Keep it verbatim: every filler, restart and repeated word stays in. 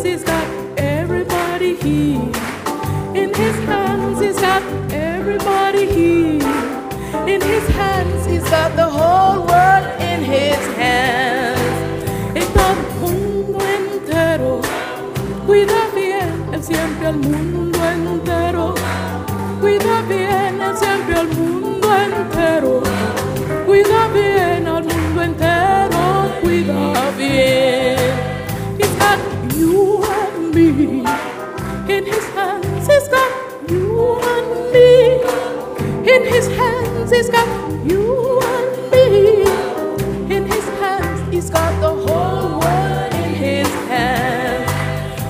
he's got everybody here. In his hands, he's got everybody here. In his hands, he's got the whole world in his hands. Está el mundo entero. Cuida bien él siempre al mundo entero. Cuida bien él siempre al mundo entero. Cuida bien al mundo entero. Cuida bien. He's got you and me. In his hands, he's got you and me. In his hands, he's got you and me.